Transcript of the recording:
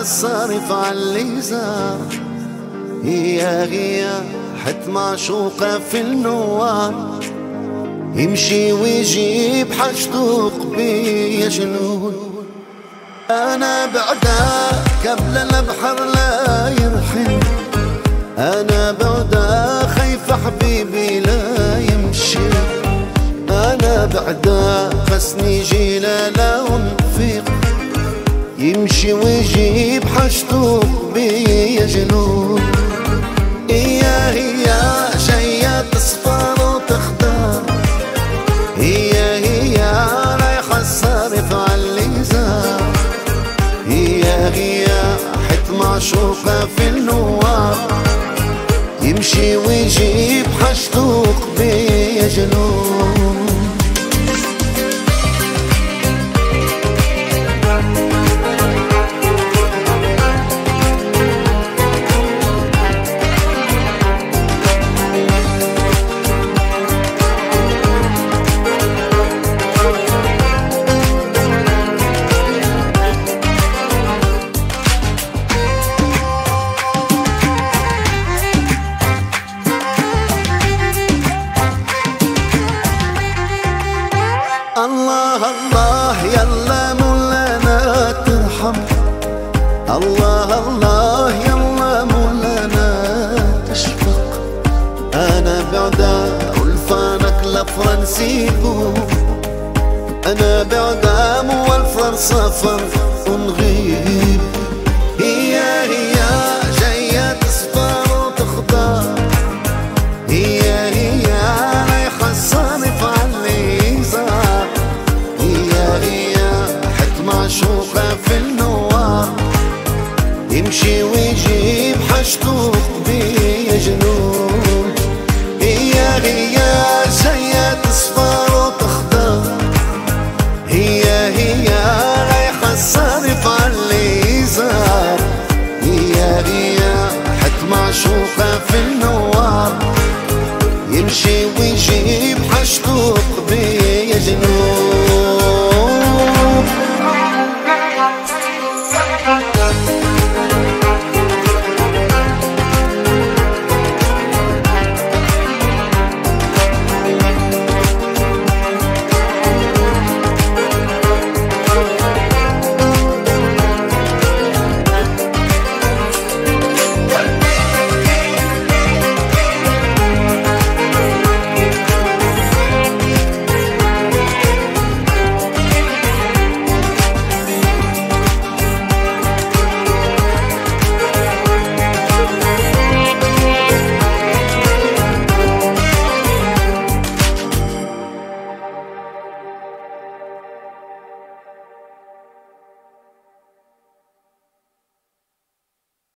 الصارف عاللي زار. هي حت معشوقة في النوار، يمشي ويجيب حاجته قبية جنون. أنا بعدا قبل البحر لا يرحل، أنا بعدا خايف حبيبي لا يمشي. أنا بعدا خسني جيلة لا ونفيق، يمشي ويجيب حاجته بيا جنون. هي جاية تصفر وتخدر، هي رايحة الصارف عاللي زار. هي حت معشوقة في النوار، يمشي ويجيب حاجته بيا جنون. الله الله يلا مولانا ترحم، الله الله يلا مولانا تشفق. أنا بعدا والفانك لفرنسيكو، أنا بعدا والفر سفر ونغيب. هي جاية تصفر وتخضر، هي رايحة الصارف عاللي زار. هي حت معشوقة في النوار، يمشي ويجيب حاجته بيه